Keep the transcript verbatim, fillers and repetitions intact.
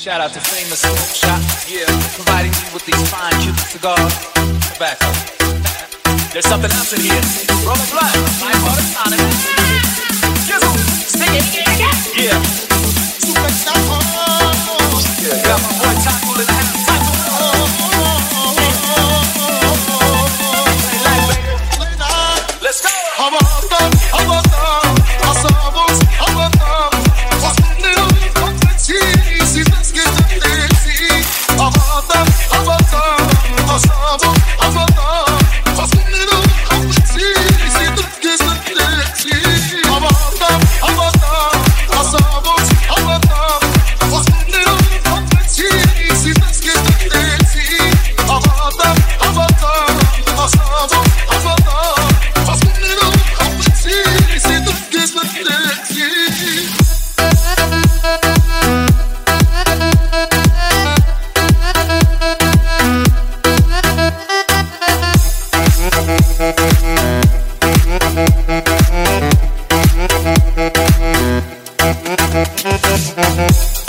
Shout out to famous smoke shop, yeah, providing me with these fine Cuban cigars. Tobacco. There's something else in here. Roll a blunt, my water tonic. Jizzle, stick it, yeah. Yeah, got my boy Taco in the house. Taco. Let's go. Havadan, havadan, asabos, havadan. Fazendo confetti, si desquecete. Havadan, havadan, asabos, havadan. Fazendo confetti, si desquecete. Havadan, havadan, asabos, havadan. Fazendo confetti, si desquecete. Havadan, havadan, asabos, havadan. Thank you.